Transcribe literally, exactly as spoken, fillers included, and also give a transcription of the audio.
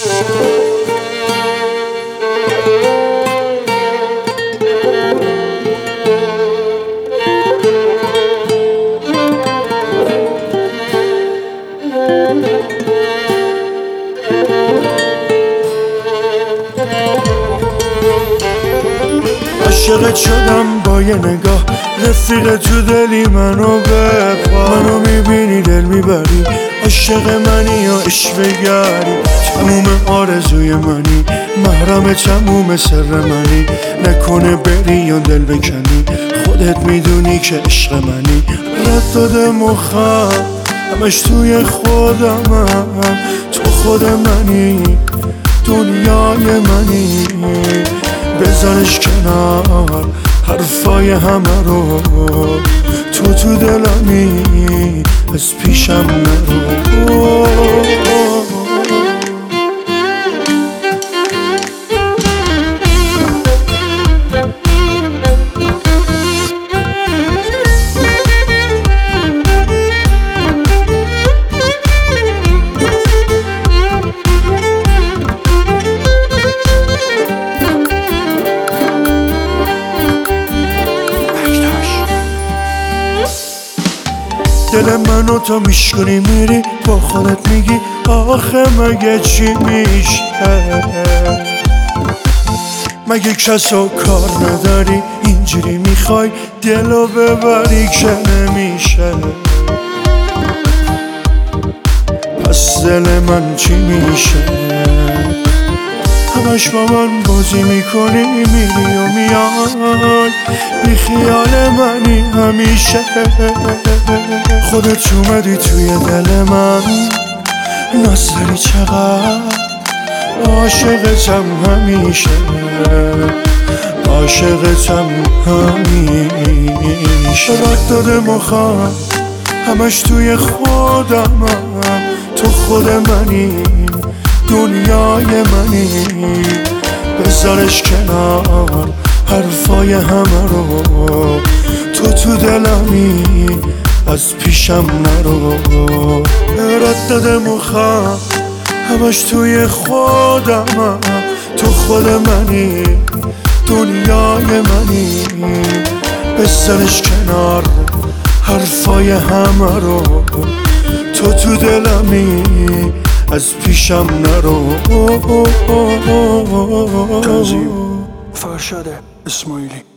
عاشقت شدم با یه نگاه، رفیق تو دلی منو بپا. منو میبینی دل میبری، عاشق منی یا اشوه‌گری. تموم آرزوی منی، محرم تموم سر منی. نکنه بری یا دل بکنی، خودت میدونی که عشق منی. رد داده مخم همش توی خودمم، تو خود منی، دنیای منی. بذارش کنار حرفای همه رو، تو تو دلمی از پیشم نرو. دل منو تو میشکنی میری، با خودت میگی آخه مگه چی میشه؟ مگه کسو کار نداری؟ اینجوری میخوای دلو ببری که نمیشه. پس دل من چی میشه؟ همش با من بازی میکنی، میری و میای، بی خیال منی همیشه. خودت اومدی توی دل من، ناز داری چقدر، عاشقتم همیشه، عاشقتم همیشه. رد داده مخم همش توی خودمم، تو خود منی، دنیای منی. بذارش کنار حرفای همه رو، تو تو دلمی از پیشم نرو. رد داده مخم همش توی خودمم، تو خود منی، دنیای منی. بذارش کنار حرفای همه رو، تو تو دلمی از پیشم نرو. کاظم فرشاد اسماعیلی.